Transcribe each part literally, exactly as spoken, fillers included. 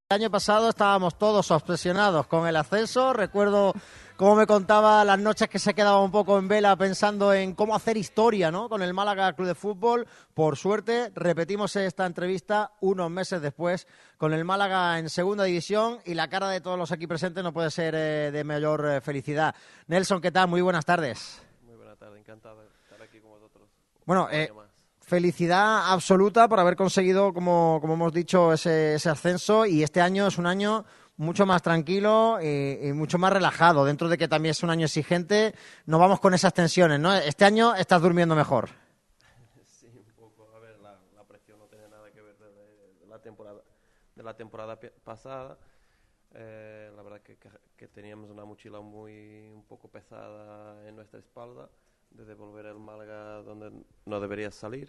El año pasado estábamos todos obsesionados con el ascenso. Recuerdo cómo me contaba las noches que se quedaba un poco en vela pensando en cómo hacer historia, ¿no?, con el Málaga Club de Fútbol. Por suerte, repetimos esta entrevista unos meses después con el Málaga en segunda división y la cara de todos los aquí presentes no puede ser eh, de mayor eh, felicidad. Nelson, ¿qué tal? Muy buenas tardes. Muy buenas tardes, encantado de estar aquí con vosotros. Bueno, eh, felicidad absoluta por haber conseguido, como, como hemos dicho, ese, ese ascenso, y este año es un año mucho más tranquilo y, y mucho más relajado, dentro de que también es un año exigente. No vamos con esas tensiones, ¿no? Este año estás durmiendo mejor. Sí, un poco. A ver, la, la presión no tiene nada que ver de, de la temporada de la temporada pasada. Eh, la verdad que, que, que teníamos una mochila muy un poco pesada en nuestra espalda, de devolver el Málaga donde no debería salir.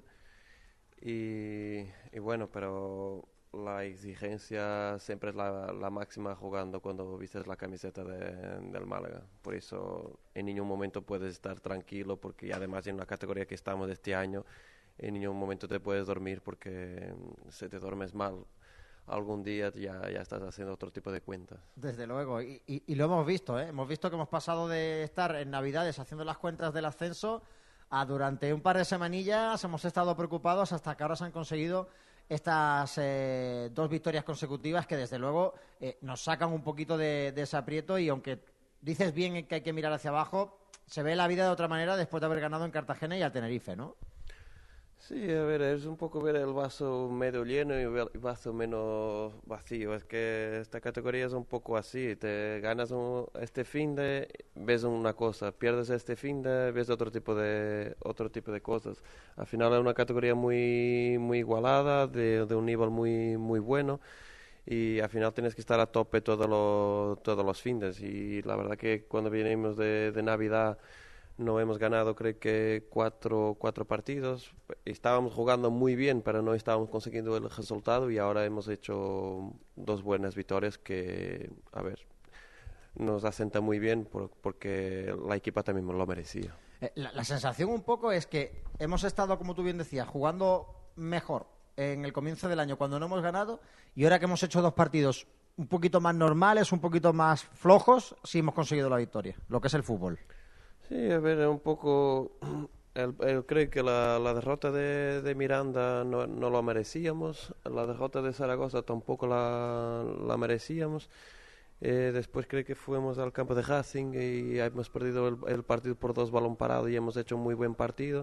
Y, y bueno, pero la exigencia siempre es la, la máxima jugando cuando vistes la camiseta de, del Málaga. Por eso en ningún momento puedes estar tranquilo, porque además en la categoría que estamos este año, en ningún momento te puedes dormir, porque si te duermes mal algún día ya, ya estás haciendo otro tipo de cuentas. Desde luego, y, y, y lo hemos visto, ¿eh? Hemos visto que hemos pasado de estar en Navidades haciendo las cuentas del ascenso a durante un par de semanillas hemos estado preocupados hasta que ahora se han conseguido estas eh, dos victorias consecutivas que desde luego eh, nos sacan un poquito de, de ese aprieto, y aunque dices bien que hay que mirar hacia abajo, se ve la vida de otra manera después de haber ganado en Cartagena y al Tenerife, ¿no? Sí, a ver, es un poco ver el vaso medio lleno y el vaso menos vacío. Es que esta categoría es un poco así. Te ganas un, este fin de, ves una cosa, pierdes este fin de, ves otro tipo de otro tipo de cosas. Al final es una categoría muy muy igualada, de, de un nivel muy muy bueno, y al final tienes que estar a tope todos los todos los fines. Y la verdad que cuando venimos de, de Navidad no hemos ganado, creo que cuatro, cuatro partidos. Estábamos jugando muy bien, pero no estábamos consiguiendo el resultado, y ahora hemos hecho dos buenas victorias que, a ver, nos asenta muy bien por, porque la equipa también lo merecía. La, la sensación un poco es que hemos estado, como tú bien decías, jugando mejor en el comienzo del año cuando no hemos ganado, y ahora que hemos hecho dos partidos un poquito más normales, un poquito más flojos, sí hemos conseguido la victoria, lo que es el fútbol. Sí, a ver, un poco, el, el, creo que la, la derrota de, de Miranda no, no lo merecíamos, la derrota de Zaragoza tampoco la, la merecíamos. Eh, después creo que fuimos al campo de Racing y hemos perdido el, el partido por dos balón parado y hemos hecho un muy buen partido.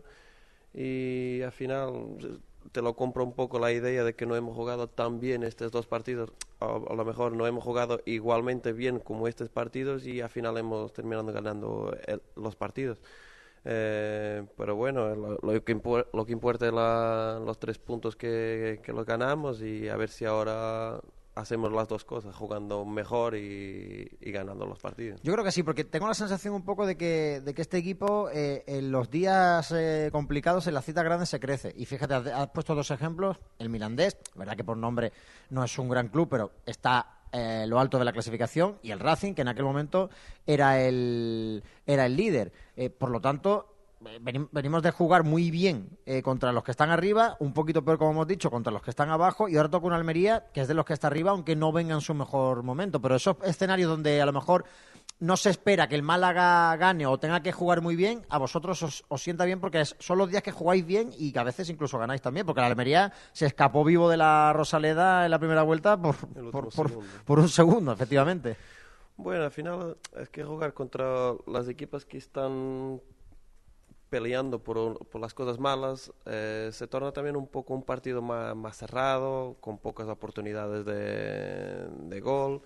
Y al final te lo compro un poco la idea de que no hemos jugado tan bien estos dos partidos. A, a lo mejor no hemos jugado igualmente bien como estos partidos, y al final hemos terminado ganando el, los partidos. Eh, pero bueno, lo, lo, que impor, lo que importa es la, los tres puntos que, que los ganamos, y a ver si ahora hacemos las dos cosas, jugando mejor y, y ganando los partidos. Yo creo que sí, porque tengo la sensación un poco de que, de que este equipo eh, en los días eh, complicados, en las citas grandes, se crece. Y fíjate, has, has puesto dos ejemplos. El Mirandés, verdad que por nombre no es un gran club, pero está eh, lo alto de la clasificación, y el Racing, que en aquel momento era el, era el líder. Eh, por lo tanto, venimos de jugar muy bien eh, contra los que están arriba, un poquito peor, como hemos dicho, contra los que están abajo, y ahora toca una Almería que es de los que está arriba, aunque no venga en su mejor momento. Pero esos escenarios donde a lo mejor no se espera que el Málaga gane o tenga que jugar muy bien, a vosotros os, os sienta bien, porque es, son los días que jugáis bien y que a veces incluso ganáis también, porque la Almería se escapó vivo de la Rosaleda en la primera vuelta por, por, por, por un segundo, efectivamente. Bueno, al final es que jugar contra las equipas que están peleando por, por las cosas malas, eh, se torna también un poco un partido más, más cerrado, con pocas oportunidades de, de gol.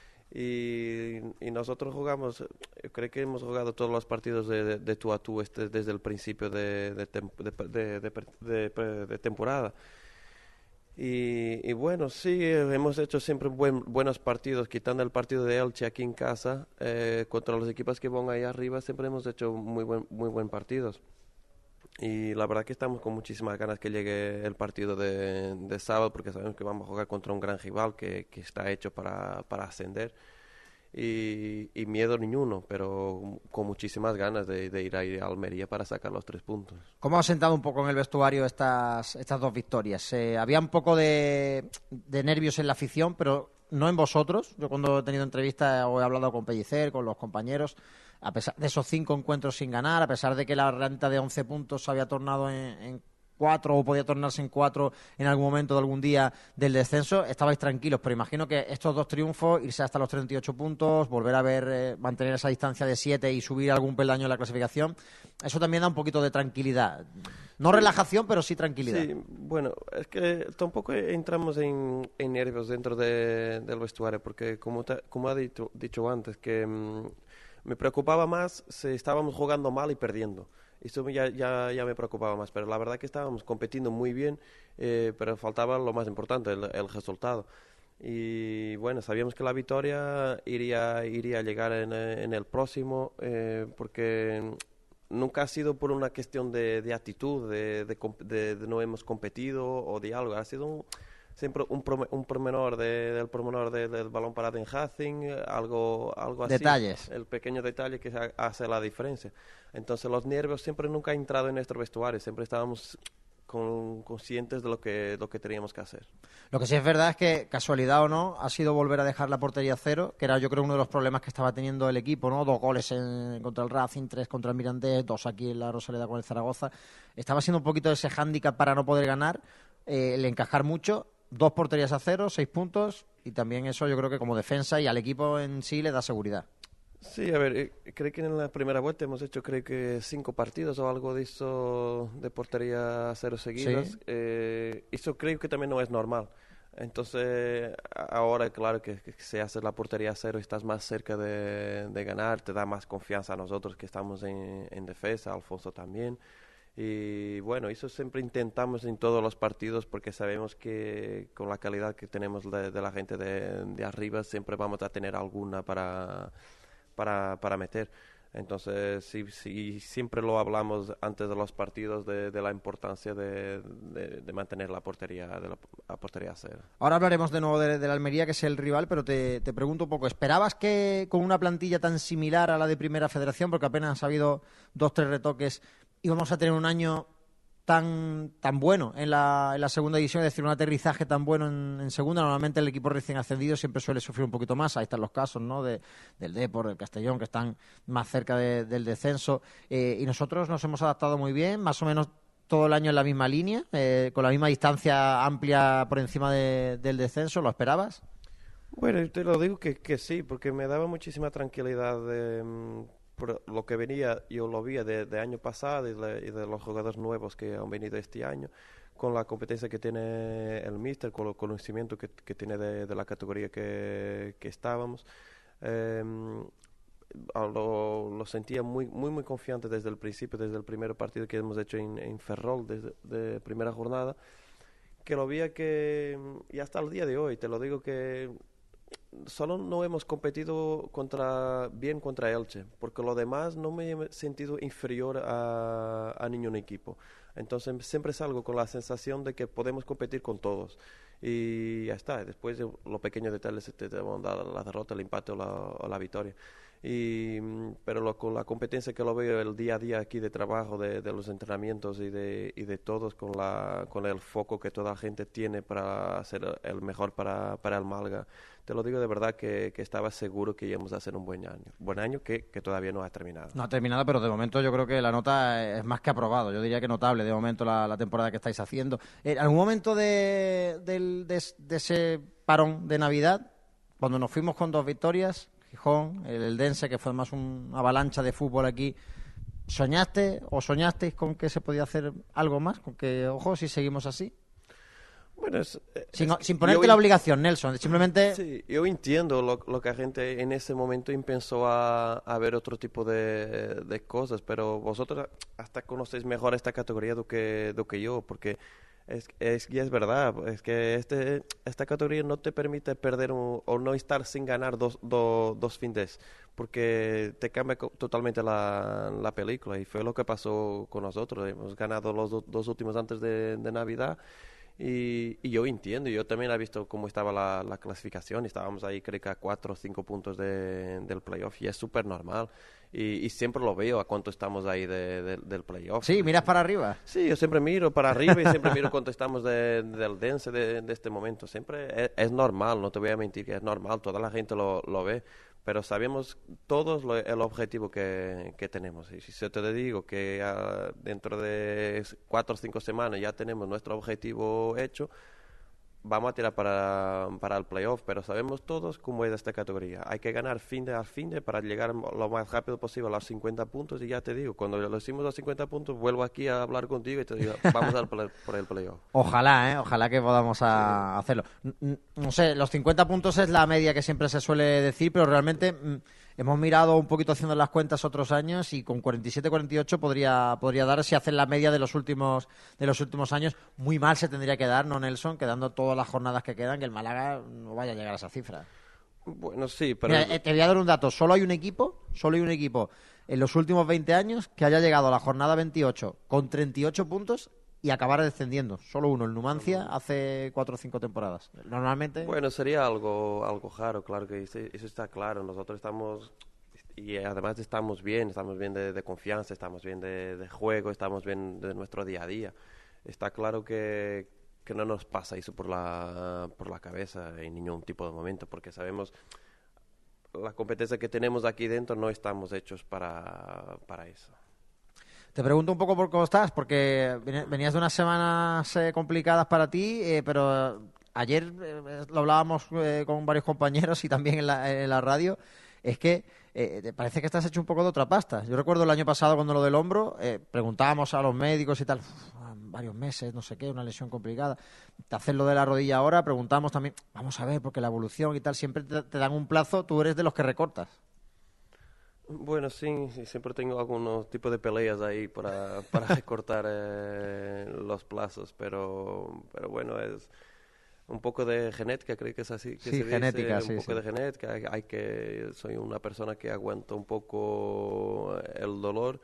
Y, y nosotros jugamos, yo creo que hemos jugado todos los partidos de, de, de tú a tú este, desde el principio de, de, de, de, de, de, de temporada. Y, y bueno, sí, hemos hecho siempre buen, buenos partidos, quitando el partido de Elche aquí en casa, eh, contra los equipos que van ahí arriba, siempre hemos hecho muy buen, muy buen partidos. Y la verdad que estamos con muchísimas ganas que llegue el partido de, de sábado, porque sabemos que vamos a jugar contra un gran rival que, que está hecho para, para ascender. Y, y miedo ninguno, pero con muchísimas ganas de, de ir a Almería para sacar los tres puntos. ¿Cómo ha sentado un poco en el vestuario estas, estas dos victorias? Eh, había un poco de, de nervios en la afición, pero no en vosotros. Yo cuando he tenido entrevistas o he hablado con Pellicer, con los compañeros, a pesar de esos cinco encuentros sin ganar, a pesar de que la renta de once puntos se había tornado en, en cuatro o podía tornarse en cuatro en algún momento de algún día del descenso, estabais tranquilos, pero imagino que estos dos triunfos, irse hasta los treinta y ocho puntos, volver a ver, eh, mantener esa distancia de siete y subir algún peldaño en la clasificación, eso también da un poquito de tranquilidad. No sí. Relajación, pero sí tranquilidad. Sí, bueno, es que tampoco entramos en, en nervios dentro de, del vestuario, porque como, te, como ha dicho, dicho antes, que mmm, me preocupaba más si estábamos jugando mal y perdiendo. Esto ya, ya, ya me preocupaba más, pero la verdad que estábamos compitiendo muy bien, eh, pero faltaba lo más importante, el, el resultado. Y bueno, sabíamos que la victoria iría, iría a llegar en, en el próximo, eh, porque nunca ha sido por una cuestión de, de actitud, de, de, de, de no hemos competido o de algo, ha sido un, siempre un, pro, un pormenor de, del pormenor de, del balón parado en Racing, algo, algo así. Detalles. El pequeño detalle que hace la diferencia. Entonces los nervios siempre nunca han entrado en nuestro vestuario, siempre estábamos con, conscientes de lo que, lo que teníamos que hacer. Lo que sí es verdad es que, casualidad o no, ha sido volver a dejar la portería cero, que era yo creo uno de los problemas que estaba teniendo el equipo, ¿no? Dos goles en, contra el Racing, tres contra el Mirandés, dos aquí en la Rosaleda con el Zaragoza. Estaba siendo un poquito ese hándicap para no poder ganar, eh, el encajar mucho. Dos porterías a cero, seis puntos, y también eso yo creo que como defensa y al equipo en sí le da seguridad. Sí, a ver, eh, creo que en la primera vuelta hemos hecho creo que cinco partidos o algo de eso de portería a cero seguidas. Sí. Eh, eso creo que también no es normal. Entonces, ahora claro que, que se hace la portería a cero, estás más cerca de, de ganar, te da más confianza a nosotros que estamos en, en defensa, Alfonso también. Y bueno, eso siempre intentamos en todos los partidos porque sabemos que con la calidad que tenemos de, de la gente de, de arriba siempre vamos a tener alguna para, para, para meter. Entonces, sí, sí, siempre lo hablamos antes de los partidos de, de la importancia de, de, de mantener la portería, de la, la portería a cero. Ahora hablaremos de nuevo de, de la Almería, que es el rival, pero te, te pregunto un poco, ¿esperabas que con una plantilla tan similar a la de Primera Federación, porque apenas ha habido dos, tres retoques, íbamos a tener un año tan tan bueno en la, en la segunda división, es decir, un aterrizaje tan bueno en, en segunda? Normalmente el equipo recién ascendido siempre suele sufrir un poquito más, ahí están los casos, ¿no? De, del Depor, del Castellón, que están más cerca de, del descenso, eh, y nosotros nos hemos adaptado muy bien, más o menos todo el año en la misma línea, eh, con la misma distancia amplia por encima de, del descenso. ¿Lo esperabas? Bueno, te lo digo que, que sí, porque me daba muchísima tranquilidad de... por lo que venía, yo lo vi de, de año pasado y de, y de los jugadores nuevos que han venido este año, con la competencia que tiene el míster, con el conocimiento que, que tiene de, de la categoría que, que estábamos. Eh, lo, lo sentía muy, muy, muy confiante desde el principio, desde el primer partido que hemos hecho en, en Ferrol, desde de primera jornada, que lo veía que, y hasta el día de hoy, te lo digo que solo no hemos competido contra bien contra Elche, porque lo demás no me he sentido inferior a, a ningún equipo. Entonces siempre salgo con la sensación de que podemos competir con todos. Y ya está, después de los pequeños detalles te, te van a dar la derrota, el empate o la, o la victoria. Y, pero lo, con la competencia que lo veo el día a día aquí de trabajo, de, de los entrenamientos y de, y de todos, con, la, con el foco que toda la gente tiene para hacer el mejor para, para el Málaga, te lo digo de verdad que, que estaba seguro que íbamos a hacer un buen año. Buen año que, que todavía no ha terminado. No ha terminado, pero de momento yo creo que la nota es más que aprobado. Yo diría que notable de momento la, la temporada que estáis haciendo. ¿En algún momento de, de, de, de ese parón de Navidad, cuando nos fuimos con dos victorias, Gijón, el Eldense, que fue más una avalancha de fútbol aquí, ¿soñaste o soñasteis con que se podía hacer algo más? Con que, ojo, si seguimos así. Bueno, es, sin, es sin ponerte la obligación, Nelson, simplemente... Sí, yo entiendo lo, lo que la gente en ese momento empezó a, a ver otro tipo de, de cosas, pero vosotros hasta conocéis mejor esta categoría do que, do que yo, porque es, es, y es verdad, es que este, esta categoría no te permite perder un, o no estar sin ganar dos, do, dos fines, porque te cambia totalmente la, la película, y fue lo que pasó con nosotros. Hemos ganado los do, dos últimos antes de, de Navidad, Y, y yo entiendo, yo también he visto cómo estaba la, la clasificación, estábamos ahí creo que a cuatro o cinco puntos de, del playoff y es súper normal. Y, y siempre lo veo a cuánto estamos ahí de, de, del playoff. Sí, miras para arriba. Sí, yo siempre miro para arriba y siempre miro cuánto estamos de, del dense de, de este momento. Siempre es, es normal, no te voy a mentir que es normal, toda la gente lo, lo ve, pero sabemos todos lo, el objetivo que, que tenemos. Y si se te digo que uh, dentro de cuatro o cinco semanas ya tenemos nuestro objetivo hecho, vamos a tirar para, para el playoff, pero sabemos todos cómo es esta categoría. Hay que ganar fin de a fin de para llegar lo más rápido posible a los cincuenta puntos y ya te digo, cuando lo hicimos los cincuenta puntos, vuelvo aquí a hablar contigo y te digo, vamos al play, por el playoff. Ojalá, ¿eh? Ojalá que podamos a, Sí. hacerlo. No sé, los cincuenta puntos es la media que siempre se suele decir, pero realmente mm, hemos mirado un poquito haciendo las cuentas otros años y con cuarenta y siete cuarenta y ocho podría, podría dar, si hacen la media de los últimos de los últimos años. Muy mal se tendría que dar, ¿no, Nelson? Quedando todas las jornadas que quedan, que el Málaga no vaya a llegar a esa cifra. Bueno, sí, pero... Mira, eh, te voy a dar un dato. Solo hay un equipo, solo hay un equipo en los últimos veinte años que haya llegado a la jornada veintiocho con treinta y ocho puntos y acabar descendiendo. Solo uno, el Numancia, hace cuatro o cinco temporadas. Normalmente... Bueno, sería algo, algo raro, claro que eso, eso está claro. Nosotros estamos, y además estamos bien, estamos bien de, de confianza, estamos bien de, de juego, estamos bien de nuestro día a día. Está claro que, que no nos pasa eso por la, por la cabeza en ningún tipo de momento, porque sabemos la competencia que tenemos aquí dentro no estamos hechos para, para eso. Te pregunto un poco por cómo estás, porque venías de unas semanas eh, complicadas para ti, eh, pero ayer eh, lo hablábamos eh, con varios compañeros y también en la, en la radio, es que eh, te parece que estás hecho un poco de otra pasta. Yo recuerdo el año pasado cuando lo del hombro, eh, preguntábamos a los médicos y tal, varios meses, no sé qué, una lesión complicada. Te haces lo de la rodilla ahora, preguntamos también, vamos a ver, porque la evolución y tal, siempre te, te dan un plazo, tú eres de los que recortas. Bueno, sí, sí, siempre tengo algunos tipos de peleas ahí para, para recortar eh, los plazos, pero, pero bueno, es un poco de genética, creo que es así que Sí, se dice, genética, un sí, poco sí. de genética, hay, hay que, soy una persona que aguanta un poco el dolor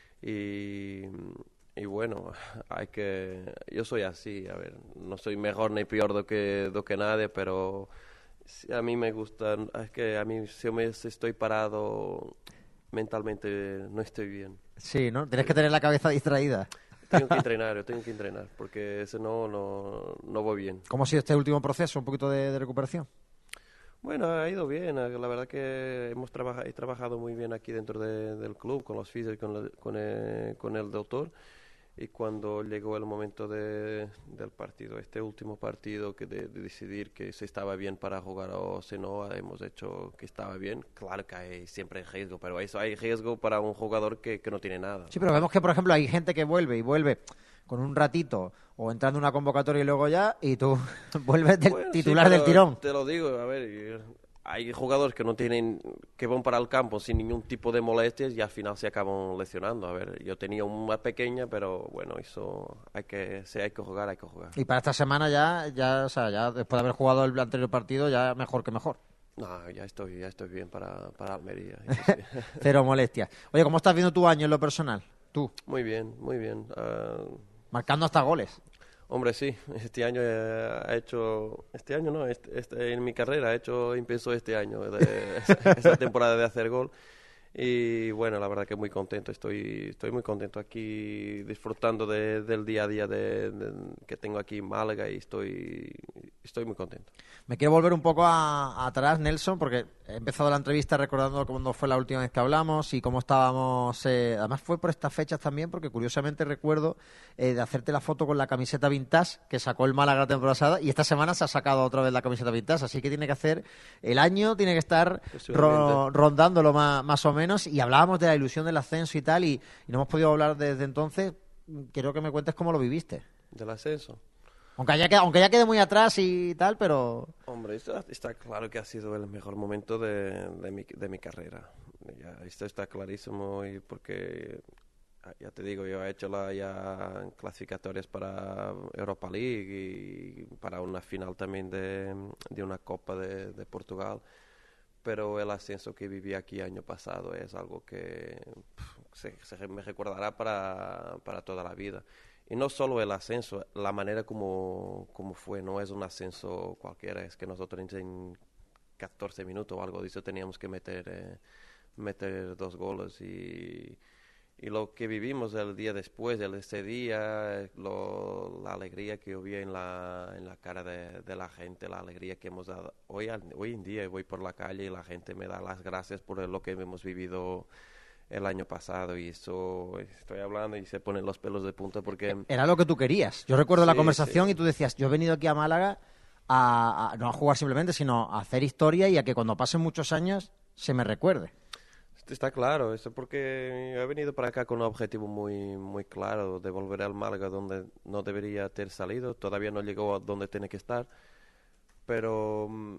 y, y bueno, hay que, yo soy así, a ver, no soy mejor ni peor do que, do que nadie, pero sí, a mí me gusta, es que a mí si, me, si estoy parado mentalmente no estoy bien. Sí, ¿no? Tienes que tener la cabeza distraída. Tengo que entrenar, yo tengo que entrenar, porque si no, no, no voy bien. ¿Cómo ha sido este último proceso, un poquito de, de recuperación? Bueno, ha ido bien, eh, la verdad que hemos trabaja, he trabajado muy bien aquí dentro de, del club, con los fisios y con, la- con, el, con el doctor. Y cuando llegó el momento de, del partido, este último partido, que de, de decidir que si estaba bien para jugar o si no, hemos hecho que estaba bien. Claro que hay siempre riesgo, pero eso hay riesgo para un jugador que, que no tiene nada. Sí, pero vemos que, por ejemplo, hay gente que vuelve y vuelve con un ratito o entrando en una convocatoria y luego ya, y tú vuelves del Bueno, sí, titular del pero tirón. te lo digo, a ver, hay jugadores que no tienen, que van para el campo sin ningún tipo de molestias y al final se acaban lesionando. A ver, yo tenía una pequeña, pero bueno, eso hay que, si hay que jugar, hay que jugar. Y para esta semana ya, ya, o sea, ya después de haber jugado el anterior partido, ya mejor que mejor. No, ya estoy, ya estoy bien para, para Almería. Eso sí. Cero molestias. Oye, ¿cómo estás viendo tu año en lo personal? Tú, Muy bien, muy bien. Ah, marcando hasta goles. hombre, sí, este año eh, ha hecho, este año no, este, este- en mi carrera ha hecho, empezó este año, de, esta temporada de hacer gol. Y bueno, la verdad que muy contento, estoy, estoy muy contento aquí disfrutando de- del día a día de, de- que tengo aquí en Málaga y estoy, estoy muy contento. Me quiero volver un poco a, a atrás, Nelson, porque he empezado la entrevista recordando cuándo fue la última vez que hablamos y cómo estábamos. Eh, además fue por estas fechas también, porque curiosamente recuerdo eh, de hacerte la foto con la camiseta vintage que sacó el Málaga la temporada pasada y esta semana se ha sacado otra vez la camiseta vintage, así que tiene que hacer el año, tiene que estar ro- rondándolo más, más o menos. Y hablábamos de la ilusión del ascenso y tal, y, y no hemos podido hablar desde entonces. Quiero que me cuentes cómo lo viviste. Del ascenso. Aunque haya, quedado- aunque ya quede muy atrás y tal, pero... Hombre, está, está claro que ha sido el mejor momento de, de, mi, de mi carrera. Ya, esto está clarísimo y porque, ah, ya te digo, yo he hecho la, ya clasificatorias para Europa League y para una final también de, de una Copa de, de Portugal. Pero el ascenso que viví aquí año pasado es algo que pf, se, se me recordará para, para toda la vida. y no solo el ascenso, la manera como, como fue, no es un ascenso cualquiera, es que nosotros en catorce minutos o algo de eso teníamos que meter, eh, meter dos goles y, y lo que vivimos el día después, el, ese día, lo, la alegría que yo vi en la, en la cara de, de la gente, la alegría que hemos dado. Hoy, hoy en día voy por la calle y la gente me da las gracias por lo que hemos vivido el año pasado y eso estoy hablando y se ponen los pelos de punta porque... Era lo que tú querías. Yo recuerdo sí, la conversación sí. y tú decías, yo he venido aquí a Málaga a, a no a jugar simplemente, sino a hacer historia y a que cuando pasen muchos años se me recuerde. Está claro, eso porque he venido para acá con un objetivo muy muy claro de volver al Málaga donde no debería haber salido, todavía no llegó a donde tiene que estar, pero mm,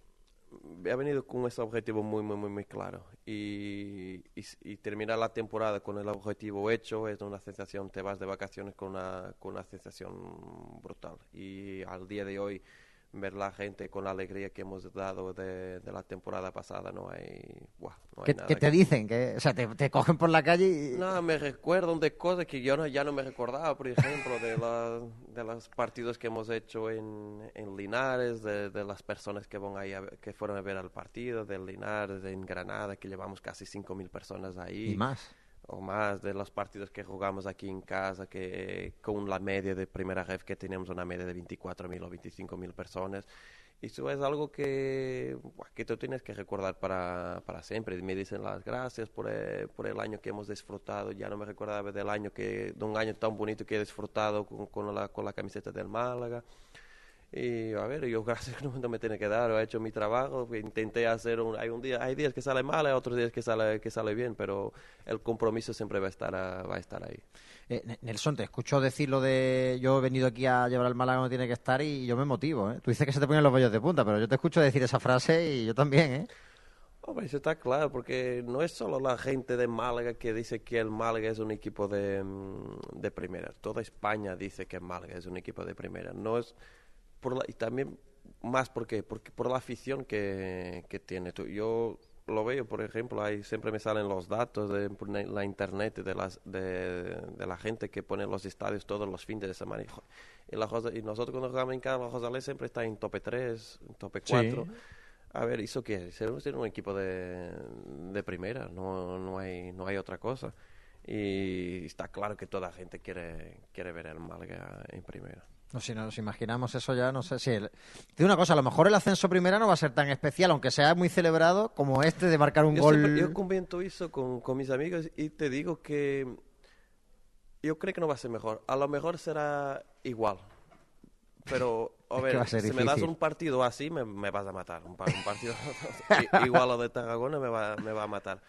he venido con ese objetivo muy muy muy muy claro y, y, y terminar la temporada con el objetivo hecho es una sensación, te vas de vacaciones con una, con una sensación brutal y al día de hoy ver la gente con la alegría que hemos dado de, de la temporada pasada, no hay, buah, no hay ¿Qué, nada. qué te que... dicen? Que, o sea, te, te cogen por la calle y... No, me recuerdan de cosas que yo no, ya no me recordaba, por ejemplo, de, la, de los partidos que hemos hecho en, en Linares, de, de las personas que, van ahí a, que fueron a ver al partido, de Linares, de en Granada, que llevamos casi cinco mil personas ahí. Y más. O más de los partidos que jugamos aquí en casa, que con la media de primera ref que tenemos una media de veinticuatro mil o veinticinco mil personas. Eso es algo que, que tú tienes que recordar para, para siempre. Me dicen las gracias por el, por el año que hemos disfrutado. Ya no me recordaba del año que, de un año tan bonito que he disfrutado con, con, la, con la camiseta del Málaga. Y a ver, yo gracias que no me tiene que dar, he hecho mi trabajo, intenté hacer un, hay un día, hay días que sale mal, hay otros días que sale que sale bien, pero el compromiso siempre va a estar a, va a estar ahí. Eh, Nelson, te escucho decir lo de yo he venido aquí a llevar al Málaga, no tiene que estar y yo me motivo, ¿eh? Tú dices que se te ponen los vellos de punta, pero yo te escucho decir esa frase y yo también, ¿eh? Hombre, eso está claro, porque no es solo la gente de Málaga que dice que el Málaga es un equipo de, de primera, toda España dice que el Málaga es un equipo de primera, no es por la, y también más porque, porque por la afición que, que tiene. Tú, yo lo veo, por ejemplo, ahí siempre me salen los datos de por la internet de, las, de, de la gente que pone los estadios todos los fines de semana. Y, la, y nosotros cuando jugamos en casa, la Rosalés siempre está en tope tres, en tope cuatro. Sí. A ver, ¿eso qué es? Ser un equipo de, de primera, no, no, hay, no hay otra cosa. Y está claro que toda la gente quiere, quiere ver el Málaga en primera. No, si nos imaginamos eso ya, no sé si... El... Te digo una cosa, a lo mejor el ascenso primera no va a ser tan especial, aunque sea muy celebrado, como este de marcar un yo gol... Siempre, yo comento eso con, con mis amigos y te digo que yo creo que no va a ser mejor. A lo mejor será igual. Pero, a ver, a si difícil. Me das un partido así, me, me vas a matar. Un, un partido igual a de Tarragona me va, me va a matar.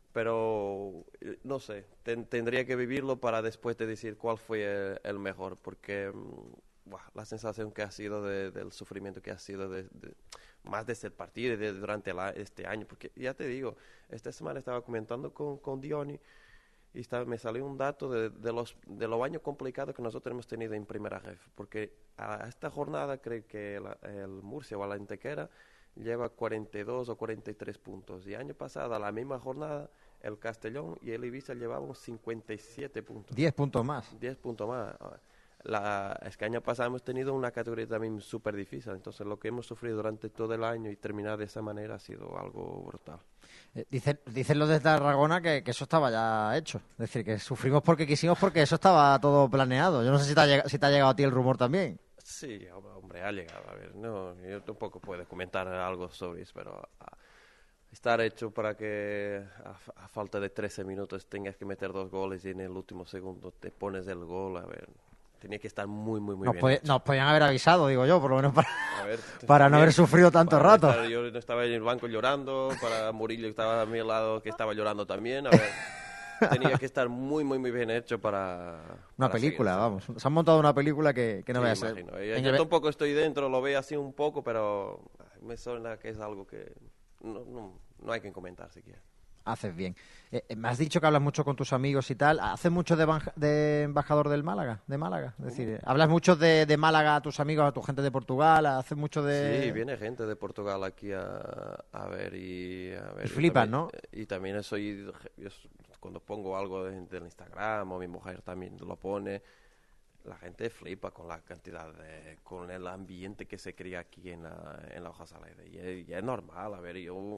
Pero, no sé, ten, tendría que vivirlo para después de decir cuál fue el, el mejor, porque... Buah, la sensación que ha sido de, del sufrimiento que ha sido de, de, más de este partido y de, durante la, este año, porque ya te digo, esta semana estaba comentando con, con Diony y estaba, me salió un dato de, de los de los años complicados que nosotros hemos tenido en primera ref, porque a esta jornada creo que la, el Murcia o la Antequera lleva cuarenta y dos o cuarenta y tres puntos y año pasado a la misma jornada el Castellón y el Ibiza llevaban cincuenta y siete puntos. diez puntos más. diez puntos más. La, es que año pasado hemos tenido una categoría también súper difícil, entonces lo que hemos sufrido durante todo el año y terminar de esa manera ha sido algo brutal. Eh, dicen, dicen los de Tarragona que, que eso estaba ya hecho, es decir, que sufrimos porque quisimos porque eso estaba todo planeado. Yo no sé si te ha llegado, si te ha llegado a ti el rumor también. Sí, hombre, ha llegado, a ver, no, yo tampoco puedo comentar algo sobre eso, pero a, estar hecho para que a, a falta de trece minutos tengas que meter dos goles y en el último segundo te pones el gol, a ver... Tenía que estar muy, muy, muy nos bien puede, hecho. Nos podían haber avisado, digo yo, por lo menos para, ver, para no haber sufrido tanto rato. Estar, yo estaba en el banco llorando, para Murillo que estaba a mi lado que estaba llorando también. A ver, tenía que estar muy, muy, muy bien hecho para... Una para película, seguir, vamos. Se han montado una película que, que no sí, vaya a ser. Yo, yo tampoco estoy dentro, lo veo así un poco, pero me suena que es algo que no, no, no hay que comentar siquiera. Haces bien. Eh, me has dicho que hablas mucho con tus amigos y tal. ¿Haces mucho de, de embajador del Málaga? De Málaga. Es decir, ¿hablas mucho de, de Málaga a tus amigos, a tu gente de Portugal? ¿Haces mucho de...? Sí, viene gente de Portugal aquí a, a ver y... A ver, y flipan, también, ¿no? Y también soy... Yo, cuando pongo algo del Instagram o mi mujer también lo pone... la gente flipa con la cantidad de, con el ambiente que se crea aquí en la, en la Rosaleda. Y es, y es normal, a ver, yo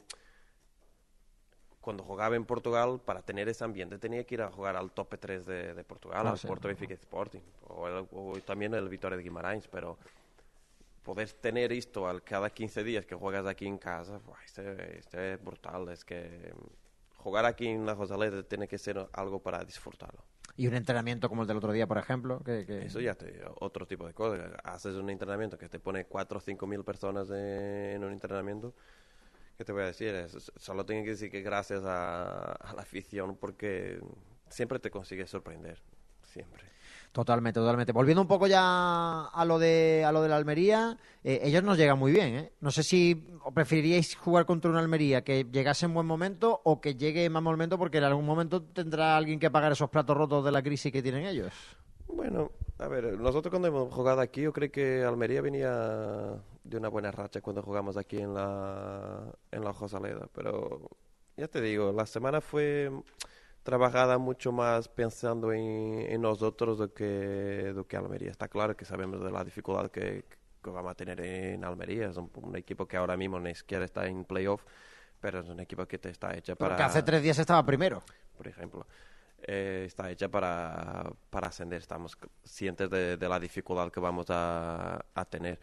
cuando jugaba en Portugal, para tener ese ambiente tenía que ir a jugar al tope tres de, de Portugal, Ah, al sí. Porto Benfica Sporting, o, el, o también el Vitória de Guimarães, pero poder tener esto al cada quince días que juegas aquí en casa, buah, este, este es brutal, es que jugar aquí en la Rosaleda tiene que ser algo para disfrutarlo. Y un entrenamiento como el del otro día, por ejemplo. Que, que... Eso ya te, otro tipo de cosas. Haces un entrenamiento que te pone cuatro o cinco mil personas de, en un entrenamiento. ¿Qué te voy a decir? Es, solo tengo que decir que gracias a, a la afición, porque siempre te consigue sorprender. Siempre. Totalmente, totalmente. Volviendo un poco ya a lo de a lo de la Almería, eh, ellos nos llegan muy bien, ¿eh? No sé si o preferiríais jugar contra una Almería que llegase en buen momento o que llegue en mal momento, porque en algún momento tendrá alguien que pagar esos platos rotos de la crisis que tienen ellos. Bueno, a ver, nosotros cuando hemos jugado aquí, yo creo que Almería venía de una buena racha cuando jugamos aquí en la, en la Rosaleda, pero ya te digo, la semana fue trabajada mucho más pensando en, en nosotros do que, do que Almería. Está claro que sabemos de la dificultad que, que vamos a tener en Almería. Es un, un equipo que ahora mismo ni siquiera está en playoff, pero es un equipo que te está hecha para... Porque hace tres días estaba primero. Por ejemplo, eh, está hecha para, para ascender. Estamos conscientes de, de la dificultad que vamos a, a tener.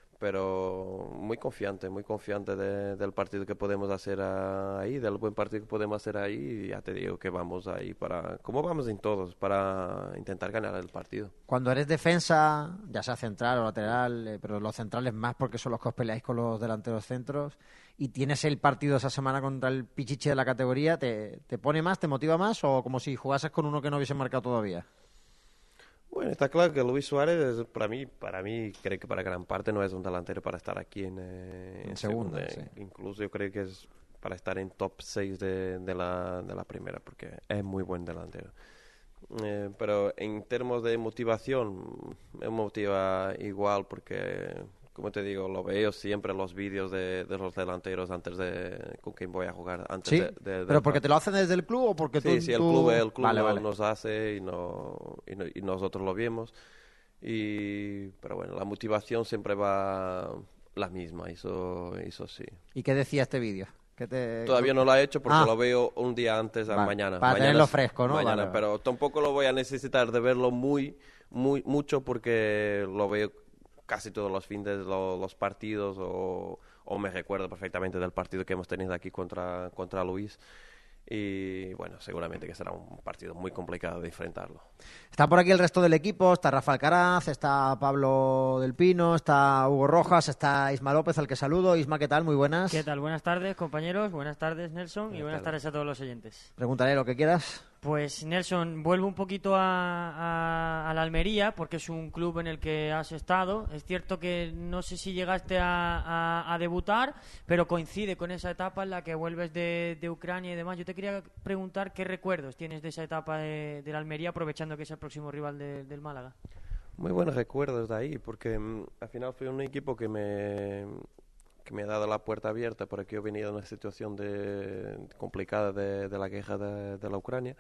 Pero muy confiante, muy confiante de, del partido que podemos hacer ahí, del buen partido que podemos hacer ahí. Y ya te digo que vamos ahí para, como vamos en todos, para intentar ganar el partido. Cuando eres defensa, ya sea central o lateral, eh, pero los centrales más porque son los que os peleáis con los delanteros centros, y tienes el partido esa semana contra el pichichi de la categoría, ¿te, te pone más, te motiva más o como si jugases con uno que no hubiese marcado todavía? Bueno, está claro que Luis Suárez, para mí, para mí, creo que para gran parte no es un delantero para estar aquí en, eh, En en segunda, segunda. sí. Incluso yo creo que es para estar en top seis de, de, la, de la primera, porque es muy buen delantero. Eh, pero en términos de motivación, me motiva igual porque, como te digo, lo veo siempre los vídeos de, de los delanteros antes de con quien voy a jugar. Antes ¿Sí? de, de, ¿Pero de porque te lo hacen desde el club o porque tú...? Sí, sí, el tú... club, el club Vale, no- vale. nos hace y, no, y, no- y nosotros lo vimos. Y, pero bueno, la motivación siempre va la misma, eso, eso sí. ¿Y qué decía este vídeo? ¿Qué te... Todavía no lo he hecho porque Ah. lo veo un día antes, a Vale, mañana. para Mañana tenerlo es- fresco, ¿no? Mañana, Vale, vale. pero tampoco lo voy a necesitar de verlo muy, muy mucho porque lo veo casi todos los fines, lo- los partidos, o, o me recuerdo perfectamente del partido que hemos tenido aquí contra, contra Luis. Y bueno, seguramente que será un partido muy complicado de enfrentarlo. Está por aquí el resto del equipo, está Rafa Alcaraz, está Pablo del Pino, está Hugo Rojas, está Isma López, al que saludo. Isma, ¿qué tal? Muy buenas. ¿Qué tal? Buenas tardes, compañeros. Buenas tardes, Nelson. Buenas y buenas tardes. tardes a todos los oyentes. Pregúntale lo que quieras. Pues, Nelson, vuelvo un poquito a, a- a la Almería, porque es un club en el que has estado. Es cierto que no sé si llegaste a, a- a debutar, pero coincide con esa etapa en la que vuelves de, de Ucrania y demás. Yo te quería preguntar qué recuerdos tienes de esa etapa de, de la Almería, aprovechando que es el próximo rival de- del Málaga. Muy buenos recuerdos de ahí, porque mm, al final fue un equipo que me, que me ha dado la puerta abierta, porque yo venía de una situación de, complicada de, de la guerra de, de la Ucrania,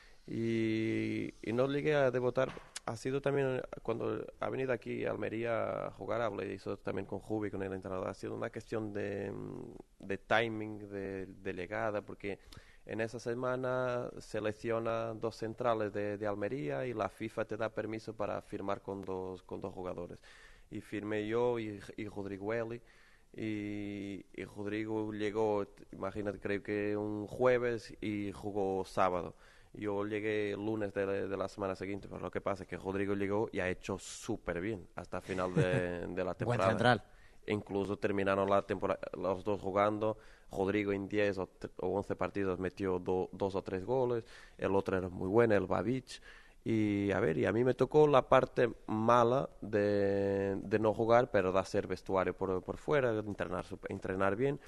y, y no llegué a debutar. Ha sido también cuando ha venido aquí a Almería a jugar, hablé eso también con Jubi, con el entrenador. Ha sido una cuestión de, mm, de timing, de, de llegada, porque en esa semana selecciona dos centrales de, de Almería y la FIFA te da permiso para firmar con dos, con dos jugadores. Y firmé yo y, y Rodrigo Eli. Y, y Rodrigo llegó, imagínate, creo que un jueves y jugó sábado. Yo llegué el lunes de, la- de la semana siguiente, pero lo que pasa es que Rodrigo llegó y ha hecho súper bien hasta el final de, de la Buen temporada. central. Incluso terminaron la temporada los dos jugando. Rodrigo en diez o, t- o once partidos metió do- dos o tres goles. El otro era muy bueno, el Babic. Y a ver, y a mí me tocó la parte mala de, de no jugar, pero de hacer vestuario por, por fuera, de entrenar, sup- entrenar bien.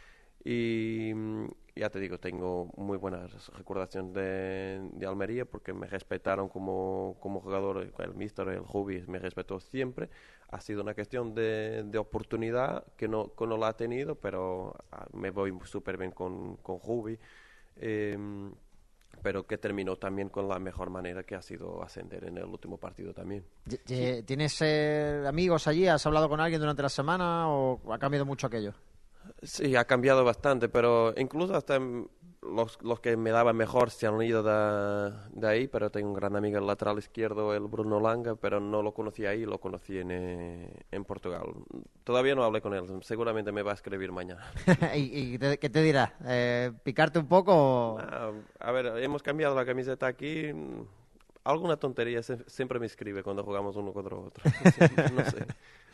Y mm, ya te digo, tengo muy buenas recordaciones de, de Almería porque me respetaron como, como jugador, el míster, el Jubi, me respetó siempre. Ha sido una cuestión de, de oportunidad que no, que no la ha tenido, pero ah, me voy súper bien con, con Jubi. Eh, pero que terminó también con la mejor manera, que ha sido ascender en el último partido también. ¿Tienes eh, amigos allí? ¿Has hablado con alguien durante la semana o ha cambiado mucho aquello? Sí, ha cambiado bastante, pero incluso hasta los, los que me daban mejor se han ido de, de ahí, pero tengo un gran amigo, el lateral izquierdo, el Bruno Langa, pero no lo conocí ahí, lo conocí en, en Portugal. Todavía no hablé con él, seguramente me va a escribir mañana. ¿Y, y te, qué te dirá? Eh, ¿Picarte un poco? O... A, a ver, hemos cambiado la camiseta aquí, alguna tontería se, siempre me escribe cuando jugamos uno contra otro, no sé.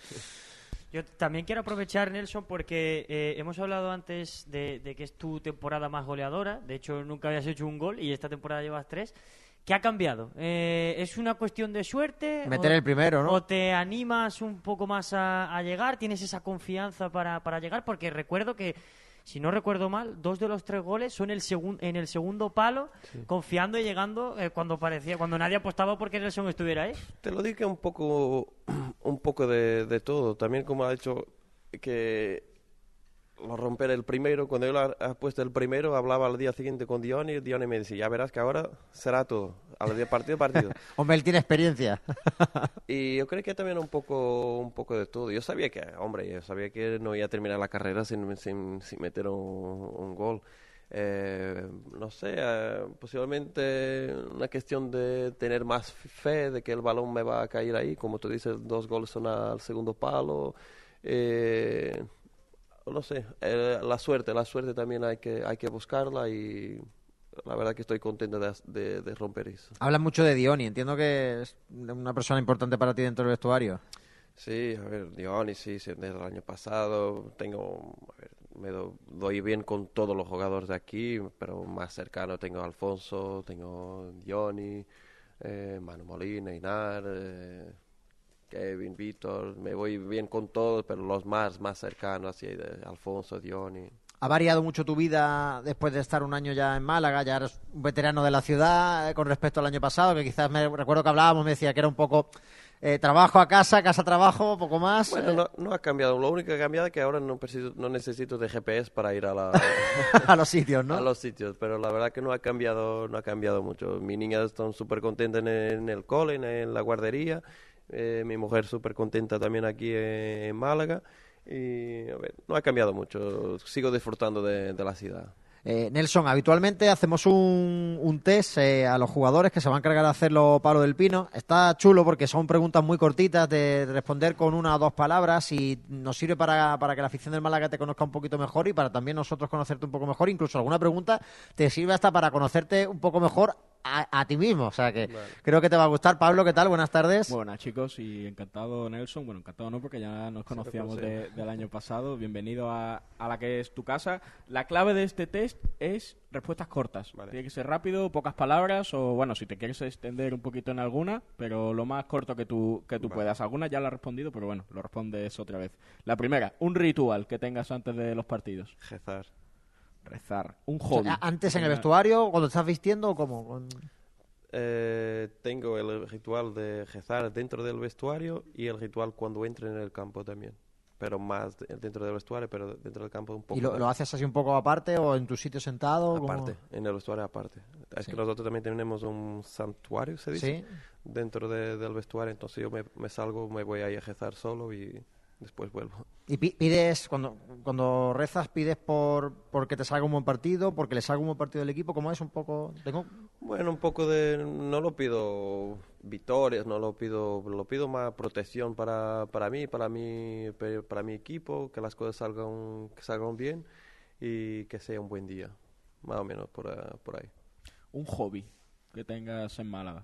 Yo también quiero aprovechar, Nelson, porque eh, hemos hablado antes de, de que es tu temporada más goleadora. De hecho, nunca habías hecho un gol y esta temporada llevas tres. ¿Qué ha cambiado? Eh, ¿Es una cuestión de suerte? Meter o, el primero, ¿no? ¿O te animas un poco más a, a llegar? ¿Tienes esa confianza para, para llegar? Porque recuerdo que, si no recuerdo mal, dos de los tres goles son el segun, en el segundo palo, sí. Confiando y llegando eh, cuando parecía, cuando nadie apostaba porque Nelson estuviera ahí. Te lo dije un poco, un poco de, de todo. También como ha hecho que lo romper el primero, cuando él ha, ha puesto el primero, hablaba al día siguiente con Diony, y Diony me decía, ya verás que ahora será todo, al día partido partido. Hombre, él tiene experiencia. Y yo creo que también un poco, un poco de todo. Yo sabía que, hombre, yo sabía que no iba a terminar la carrera sin, sin, sin meter un, un gol. Eh, no sé, eh, posiblemente una cuestión de tener más fe de que el balón me va a caer ahí. Como tú dices, dos goles son al segundo palo. Eh, no sé, eh, la suerte, la suerte también hay que, hay que buscarla y la verdad que estoy contento de, de, de romper eso. Hablas mucho de Diony, entiendo que es una persona importante para ti dentro del vestuario. Sí, a ver, Diony, sí, desde el año pasado tengo, a ver, me do, doy bien con todos los jugadores de aquí, pero más cercano tengo a Alfonso, tengo Diony, eh, Manu Molina, Inar, eh, Kevin, Víctor, me voy bien con todos, pero los más, más cercanos, así, de Alfonso, Diony. ¿Ha variado mucho tu vida después de estar un año ya en Málaga? Ya eres un veterano de la ciudad eh, con respecto al año pasado, que quizás me recuerdo que hablábamos, me decía que era un poco eh, trabajo a casa, casa a trabajo, poco más. Bueno, eh. no, no ha cambiado. Lo único que ha cambiado es que ahora no, preciso, no necesito de G P S para ir a, la, a los sitios, ¿no? A los sitios, pero la verdad que no ha cambiado, no ha cambiado mucho. Mis niñas están súper contentas en, en el cole, en, en la guardería. Eh, mi mujer súper contenta también aquí en, en Málaga. Y a ver, no ha cambiado mucho, sigo disfrutando de, de la ciudad. Eh, Nelson, habitualmente hacemos un, un test eh, a los jugadores que se van a encargar de hacerlo Pablo del Pino. Está chulo porque son preguntas muy cortitas de, de responder con una o dos palabras y nos sirve para, para que la afición del Málaga te conozca un poquito mejor y para también nosotros conocerte un poco mejor. Incluso alguna pregunta te sirve hasta para conocerte un poco mejor a, a ti mismo. O sea que vale. Creo que te va a gustar. Pablo, ¿qué tal? Buenas tardes. Buenas, chicos, y encantado, Nelson. Bueno, encantado no, porque ya nos conocíamos de, del año pasado. Bienvenido a, a la que es tu casa. La clave de este test es respuestas cortas. Vale. Tiene que ser rápido, pocas palabras, o bueno, si te quieres extender un poquito en alguna, pero lo más corto que tú, que tú vale. puedas. Alguna ya la has respondido, pero bueno, lo respondes otra vez. La primera, un ritual que tengas antes de los partidos. Rezar. Rezar. Un hobby. O sea, ¿antes en el vestuario, cuando estás vistiendo o cómo? Con... Eh, tengo el ritual de rezar dentro del vestuario y el ritual cuando entre en el campo también. Pero más dentro del vestuario, pero dentro del campo un poco. ¿Y lo, lo haces así un poco aparte o en tu sitio sentado? Aparte, como... en el vestuario aparte. Es sí. que nosotros también tenemos un santuario, se dice, ¿sí? dentro de, del vestuario. Entonces yo me, me salgo, me voy a ir a rezar solo y después vuelvo. ¿Y pides, cuando, cuando rezas, pides por porque te salga un buen partido, porque le salga un buen partido del equipo? ¿Cómo es un poco? ¿Tengo? Bueno, un poco de... No lo pido victorias, no lo pido... Lo pido más protección para, para mí, para mi, para mi equipo, que las cosas salgan, que salgan bien y que sea un buen día. Más o menos por, uh, por ahí. Un hobby que tengas en Málaga.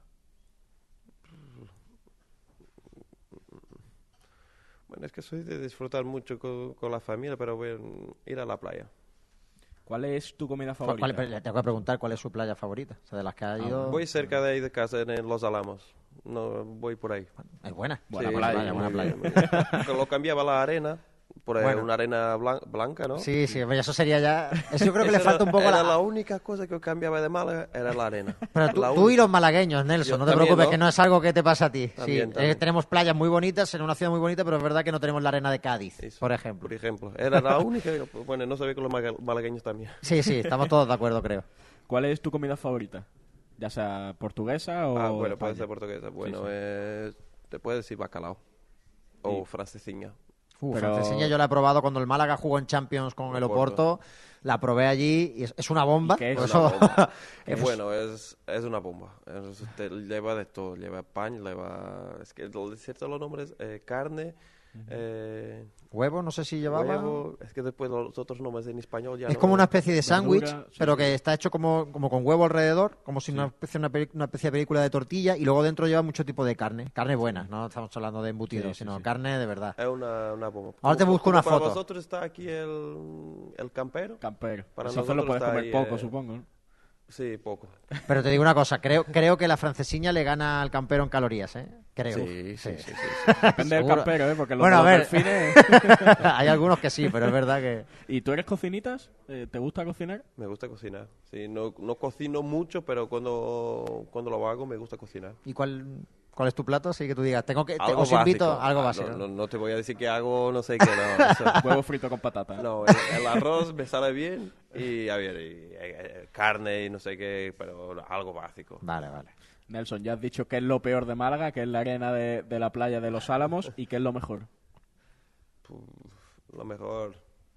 Bueno, es que soy de disfrutar mucho con, con la familia, pero voy a ir a la playa. ¿Cuál es tu comida favorita? ¿Cuál, le tengo que preguntar cuál es su playa favorita. O sea, de las que ha ido... Ah, voy cerca de ahí de casa, en Los Alamos. No, voy por ahí. Es buena. Buena sí, playa, sí, buena muy playa. Bien, muy bien. Lo cambiaba la arena, por Bueno. una arena blan- blanca, ¿no? Sí, sí, eso sería ya... Eso yo creo que le Esa falta un poco era la... la única cosa que cambiaba de Málaga, era la arena. Pero tú, La tú y única. los malagueños, Nelson, Yo no te también, preocupes, ¿no? que no es algo que te pasa a ti. También, sí, también. eh, tenemos playas muy bonitas en una ciudad muy bonita, pero es verdad que no tenemos la arena de Cádiz, Eso, por ejemplo. Por ejemplo. Era la única. Bueno, no sabía que los maga- malagueños también. Sí, sí, estamos todos de acuerdo, creo. ¿Cuál es tu comida favorita? Ya sea portuguesa o Ah, de bueno, puede España. ser portuguesa. Bueno, sí. eh, te puedes decir bacalao. O Y- francesiña. Uh, Pero- Francesiña yo la he probado cuando el Málaga jugó en Champions con el Oporto. Oporto. La probé allí y es, es una bomba. ¿Y qué es? por Es eso- una bomba. es- Bueno, es, es una bomba. Es- te lleva de todo. Lleva pan, lleva... Es que lo cierto los nombres, eh, carne, eh, Huevo, no sé si llevaba. huevo... Es que después los otros nombres en español ya Es no- como una especie de Verdura, sándwich, sí, pero sí. que está hecho como, como con huevo alrededor, como si Sí. una especie, una, peli- una especie de película de tortilla, y luego dentro lleva mucho tipo de carne. Carne buena, no estamos hablando de embutidos, Sí, sí, sino sí. carne de verdad. Es una, una bomba. Ahora te Como- busco como una para foto. vosotros está aquí el, el campero. Campero. Para Entonces lo nosotros puedes está comer ahí, poco, eh, supongo, ¿no? Sí, poco. Pero te digo una cosa, creo, creo que la francesiña le gana al campero en calorías, ¿eh? Creo. Sí, sí, sí. sí, sí. Depende del Seguro. campero, ¿eh? Porque los, Bueno, de a los ver. delfines... Hay algunos que sí, pero es verdad que... ¿Y tú eres cocinitas? Eh, ¿Te gusta cocinar? Me gusta cocinar. Sí, no, no cocino mucho, pero cuando, cuando lo hago me gusta cocinar. ¿Y cuál, cuál es tu plato? Así que tú digas, tengo que... te- Algo os invito básico. a algo Ah, básico. No, no, no te voy a decir que hago no sé qué, no. Eso- Huevo frito con patata. ¿eh? no, el, el arroz me sale bien y, a ver, y, eh, carne y no sé qué, pero algo básico. Vale, vale. Nelson, ya has dicho que es lo peor de Málaga, que es la arena de, de la playa de Los Álamos, y que es lo mejor. Puf, lo mejor,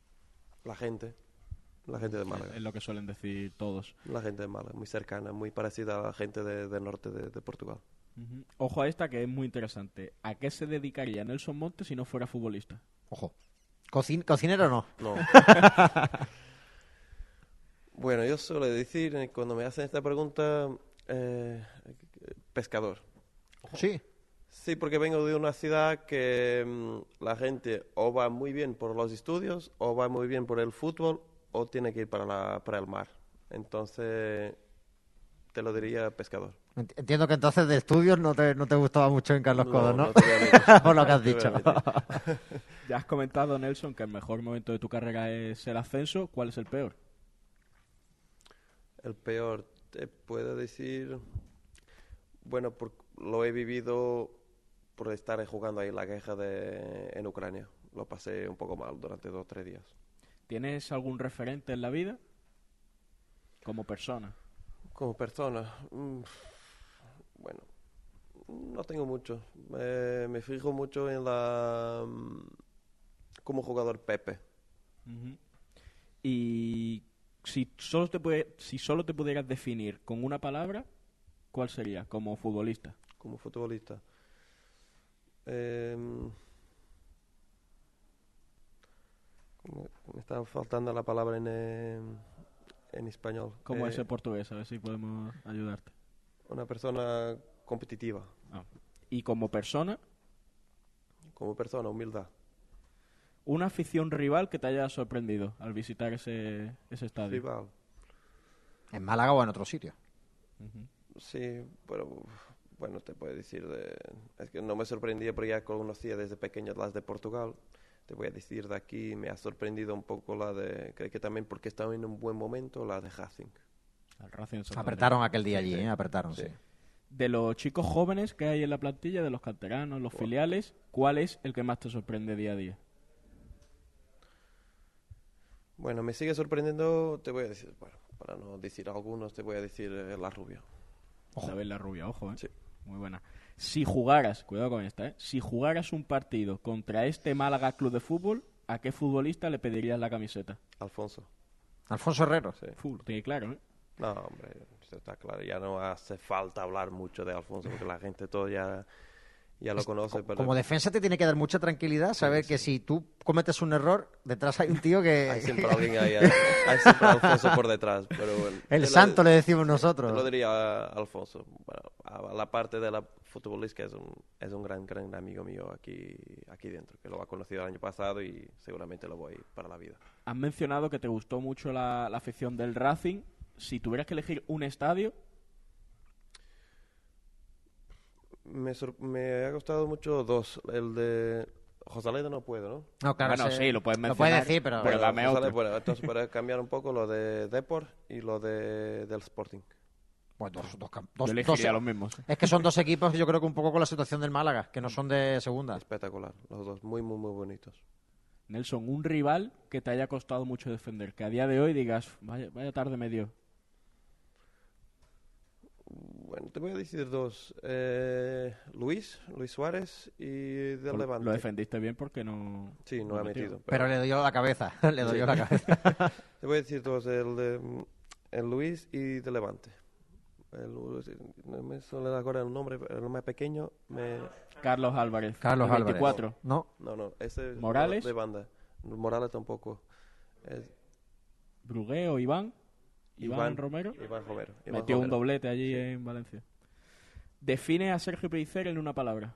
la gente. La gente de Málaga. Es lo que suelen decir todos. La gente de Málaga, muy cercana, muy parecida a la gente de- del norte de, de Portugal. Ujú. Ojo a esta que es muy interesante. ¿A qué se dedicaría Nelson Montes si no fuera futbolista? Ojo. Cocin- ¿Cocinero o no? No. Bueno, yo suelo decir, eh, cuando me hacen esta pregunta, eh, pescador. Sí. Sí, porque vengo de una ciudad que mm, la gente o va muy bien por los estudios, o va muy bien por el fútbol, o tiene que ir para, la, para el mar. Entonces, te lo diría pescador. Ent- Entiendo que entonces de estudios no te, no te gustaba mucho en Carlos Codos, ¿no? te voy a mentir. Por lo que has No te voy a dicho. mentir. Ya has comentado, Nelson, que el mejor momento de tu carrera es el ascenso. ¿Cuál es el peor? El peor, te puedo decir, bueno, por- lo he vivido por estar jugando ahí la guerra de, en Ucrania. Lo pasé un poco mal durante dos o tres días. ¿Tienes algún referente en la vida? Como persona. Como persona, mm, bueno, no tengo mucho. Me, me fijo mucho en la... mm, como jugador Pepe. Ujú. Y si solo, te puede- si solo te pudieras definir con una palabra, ¿cuál sería como futbolista? Como futbolista. Em, como- me está faltando la palabra en, em, en español. Como Eh, ese portugués, a ver si podemos ayudarte. Una persona competitiva. Ah. Y como persona, Como persona, humildad. una afición rival que te haya sorprendido al visitar ese, ese estadio. Rival. ¿En Málaga o en otro sitio? Ujú. Sí, pero bueno, te puedo decir, de, es que no me sorprendía porque ya conocía desde pequeño las de Portugal. Te voy a decir de aquí, me ha sorprendido un poco la de, creo que también porque estaba en un buen momento, la de Racing. Al Racing Santander. Apretaron aquel día Sí, allí, sí. ¿eh? Apretaron, sí. Sí. De los chicos jóvenes que hay en la plantilla, de los canteranos, los filiales, ¿cuál es el que más te sorprende día a día? Bueno, me sigue sorprendiendo, te voy a decir, bueno, para no decir algunos, te voy a decir eh, la rubia. David La Rubia, ojo, ¿eh? Sí. Muy buena. Si jugaras, cuidado con esta, ¿eh? Si jugaras un partido contra este Málaga Club de Fútbol, ¿a qué futbolista le pedirías la camiseta? Alfonso. Alfonso Herrero. Sí. Fu, lo tiene claro, ¿eh? No, hombre, eso está claro. Ya no hace falta hablar mucho de Alfonso porque la gente todo ya, ya lo conoce. Pero Como defensa te tiene que dar mucha tranquilidad saber que si tú cometes un error, detrás hay un tío que... hay siempre alguien ahí, hay, hay siempre Alfonso por detrás. Pero bueno, El te lo- santo le decimos Te lo nosotros. diría a Alfonso. Bueno, a la parte de la futbolista es un, es un gran, gran amigo mío aquí, aquí dentro, que lo ha conocido el año pasado y seguramente lo voy para la vida. Has mencionado que te gustó mucho la, la afición del Racing. Si tuvieras que elegir un estadio, Me, sor- me ha gustado mucho dos. El de Rosaleda no puedo, ¿no? No, claro, Bueno, ese- sí, lo puedes Lo mencionar. puedes decir, pero... Pero Bueno, dame Rosaleda, otro. bueno, entonces para cambiar un poco lo de Depor y lo de del Sporting. Bueno, dos, dos, cam- Yo dos- elegiría dos- los mismos. ¿eh? Es que son dos equipos, yo creo que un poco con la situación del Málaga, que no son de segunda. Espectacular, los dos, muy, muy, muy bonitos. Nelson, un rival que te haya costado mucho defender, que a día de hoy digas, vaya, vaya tarde me dio. Bueno, te voy a decir dos. Eh, Luis, Luis Suárez y del Lo- Levante. Lo defendiste bien porque no... Sí, no no ha metió. metido. Pero le dio la cabeza, le dolió la cabeza. Te voy a decir dos, el, de, el Luis y del Levante. El, no me suele ahora el nombre, el más pequeño. Me... Carlos Álvarez. Carlos el Álvarez. veinticuatro. No, No, no, ese es Morales. de banda. Morales tampoco. Es Brugué o Iván. Iván, Romero. Iván Romero. Iván Metió un Romero. doblete allí en Valencia. Define a Sergio Pellicer en una palabra.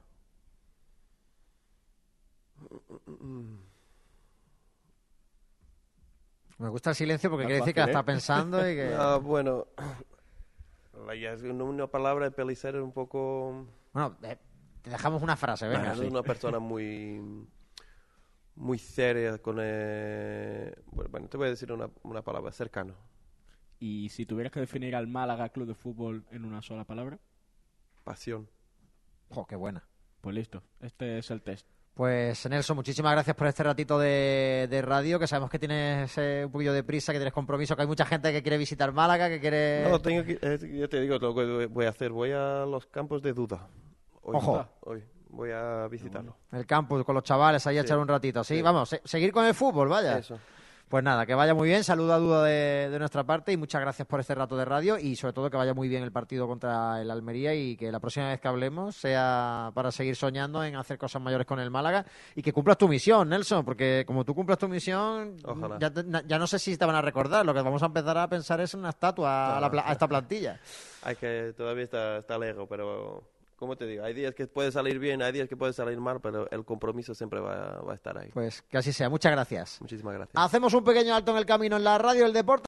me gusta el silencio porque Más quiere decir que la fácil, está ¿eh? pensando y que... Ah, bueno, la- ya es una una palabra de Pellicer es un poco... Bueno, eh, te dejamos una frase, venga. es sí. una persona muy muy seria con eh, bueno, bueno, te voy a decir una, una palabra, cercano. Y si tuvieras que definir al Málaga Club de Fútbol en una sola palabra, Pasión. Jo, qué buena. pues listo. Este es el test. Pues Nelson, muchísimas gracias por este ratito de, de radio, que sabemos que tienes eh, un poquillo de prisa, que tienes compromiso, que hay mucha gente que quiere visitar Málaga, que quiere... No, tengo que, eh, yo te digo lo que voy a hacer, voy a los campos de Duda. Hoy, Ojo. Hoy voy a visitarlo. El campus con los chavales ahí a Sí. echar un ratito. Sí, Sí. vamos, se- seguir con el fútbol, vaya. Eso. Pues nada, que vaya muy bien, saluda a Duda de, de nuestra parte y muchas gracias por este rato de radio y sobre todo que vaya muy bien el partido contra el Almería y que la próxima vez que hablemos sea para seguir soñando en hacer cosas mayores con el Málaga y que cumplas tu misión, Nelson, porque como tú cumplas tu misión, Ojalá. ya, te- ya no sé si te van a recordar, lo que vamos a empezar a pensar es en una estatua a, la pla- a esta plantilla. Hay que todavía está, está lejos, pero como te digo, hay días que puede salir bien, hay días que puede salir mal, pero el compromiso siempre va, va a estar ahí. Pues que así sea, muchas gracias. Muchísimas gracias. Hacemos un pequeño alto en el camino en la radio del deporte.